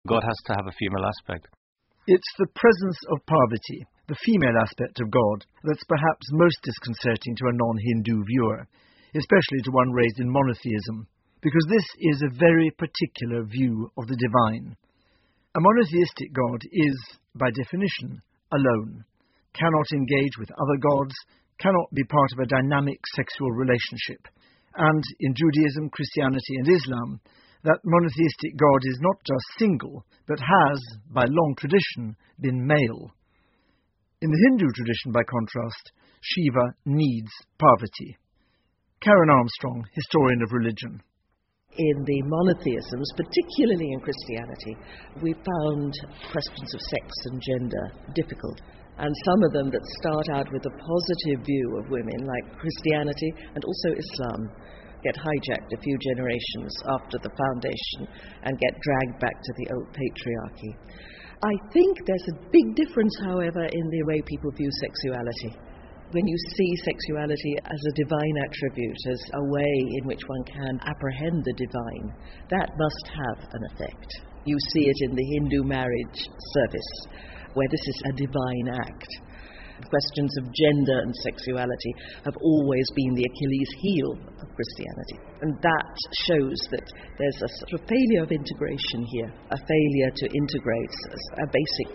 God has to have a female aspect. It's the presence of Parvati, the female aspect of God, that's perhaps most disconcerting to a non-Hindu viewer, especially to one raised in monotheism, because this is a very particular view of the divine. A monotheistic God is, by definition, alone, cannot engage with other gods, cannot be part of a dynamic sexual relationship. And in Judaism, Christianity and Islam, that monotheistic God is not just single, but has, by long tradition, been male. In the Hindu tradition, by contrast, Shiva needs Parvati. Karen Armstrong, historian of religion. In the monotheisms, particularly in Christianity, we found questions of sex and gender difficult. And some of them that start out with a positive view of women, like Christianity and also Islam, get hijacked a few generations after the foundation and get dragged back to the old patriarchy. I think there's a big difference, however, in the way people view sexuality. When you see sexuality as a divine attribute, as a way in which one can apprehend the divine, that must have an effect. You see it in the Hindu marriage service, where this is a divine act. Questions of gender and sexuality have always been the Achilles heel of Christianity. And that shows that there's a sort of failure of integration here, a failure to integrate a basic